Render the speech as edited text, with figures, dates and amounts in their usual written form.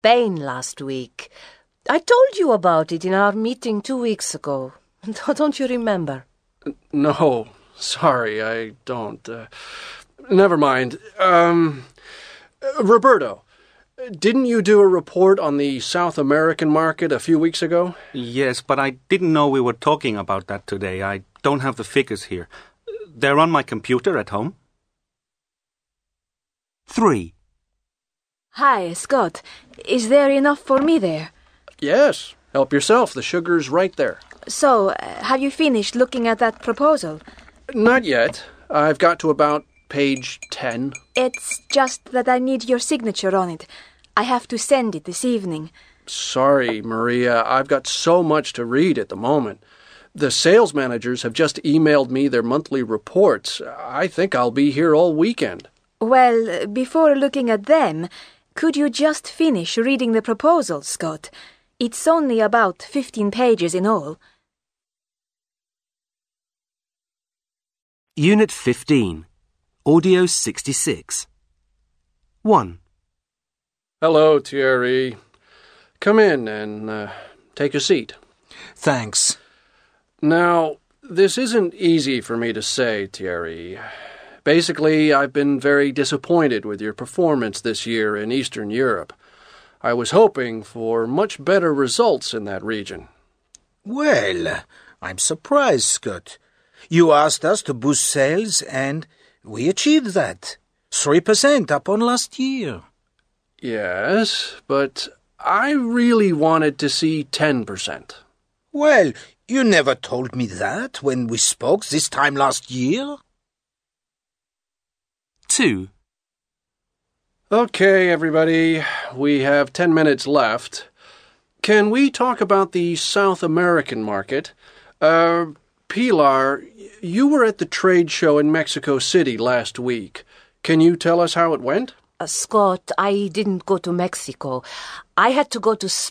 Spain last week. I told you about it in our meeting 2 weeks ago. Don't you remember? No, sorry, I don't. Never mind. Roberto, didn't you do a report on the South American market a few weeks ago? Yes, but I didn't know we were talking about that today. I don't have the figures here. They're on my computer at home. 3. Hi, Scott. Is there enough for me there? Yes. Help yourself. The sugar's right there. So, have you finished looking at that proposal? Not yet. I've got to about page 10. It's just that I need your signature on it. I have to send it this evening. Sorry, Maria. I've got so much to read at the moment. The sales managers have just emailed me their monthly reports. I think I'll be here all weekend. Well, before looking at them, could you just finish reading the proposal, Scott? It's only about 15 pages in all. Unit 15. Audio 66. 1. Hello, Thierry. Come in and take a seat. Thanks. Now, this isn't easy for me to say, Thierry. Basically, I've been very disappointed with your performance this year in Eastern Europe. I was hoping for much better results in that region. Well, I'm surprised, Scott. You asked us to boost sales, and we achieved that. 3% up on last year. Yes, but I really wanted to see 10%. Well, you never told me that when we spoke this time last year. 2. Okay, everybody, we have 10 minutes left. Can we talk about the South American market? Pilar, you were at the trade show in Mexico City last week. Can you tell us how it went? Scott, I didn't go to Mexico. I had to go to